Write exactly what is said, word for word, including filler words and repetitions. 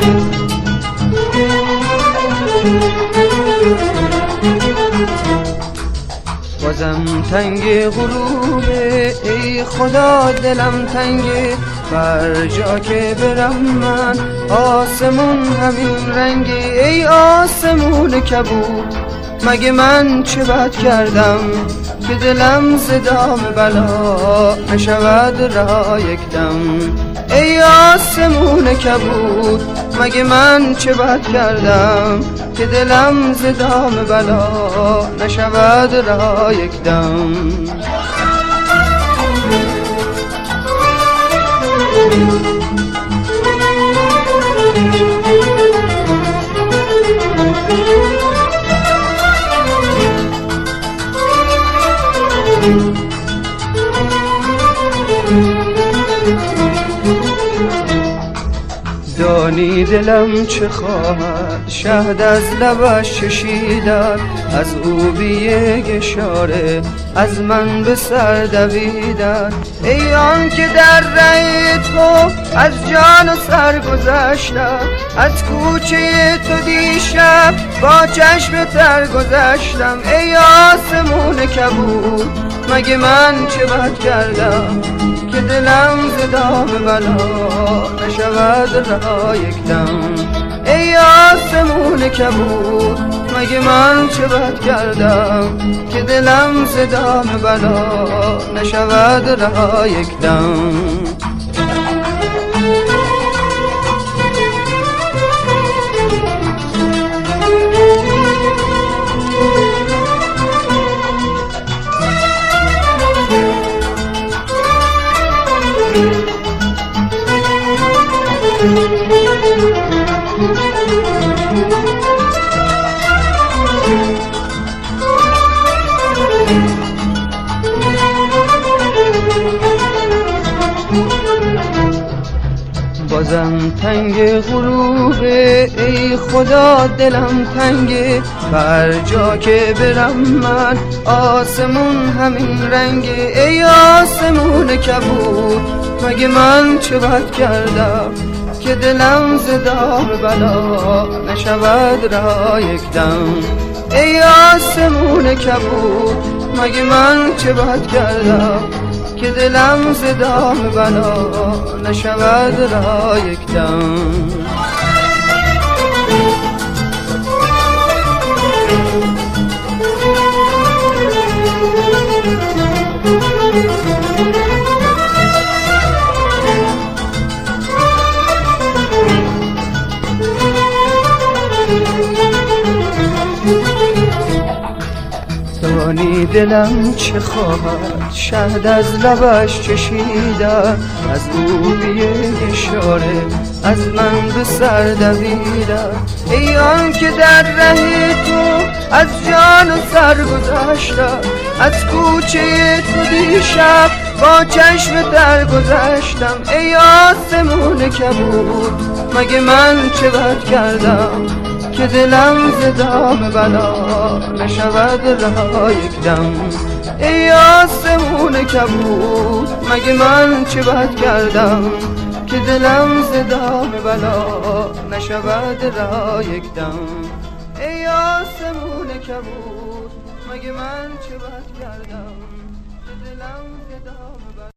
بازم تنگ غروبه، ای خدا دلم تنگه، بر جا که برم من آسمون همین رنگه. ای آسمون کبود مگه من چه بد کردم که دلم ز دام بلا نشود رها یک دم. ای آسمون کبود مگه من چه بد کردم که دلم ز دام بلا نشود رها یک دم. دانی دلم چه خواهد، شهد از لبش چشیدن، از او بی یک اشاره از من به سر دویدن. ای آن که در ره تو از جان و سر گذشتم، از کوچه تو دیشب با چشم تر گذشتم. ای آسمون کبود مگه من چه بد کردم که دلم ز دام بلا نشود رها یک دم. ای آسمون کبود مگه من چه بد کردم که دلم ز دام بلا نشود رها یک دم. بازم تنگ غروبه، ای خدا دلم تنگه، بر جا که برم من آسمون همین رنگه. ای آسمون کبود مگه من چه بد کردم که دلم ز دام بلا نشود رها یک دم. ای آسمون کبود مگه من چه بد کردم که دلم ز دام بلا نشود رها یک دم. دانی دلم چه خواهد، شهد از لبش چشیدن، از او بی یک اشاره از من به سر دویدن. ای آن که در ره تو از جان و سر گذشتم، از کوچه تو دیشب با چشم تر گذشتم. ای آسمون کبود مگه من چه بد کردم که دلم ز دام بلا نشود رها یک دم. ای آسمون کبود مگه من چه بد کردم که دلم ز دام بلا نشود رها یک دم. ای آسمون کبود مگه من چه بد کردم که دلم ز دام بلا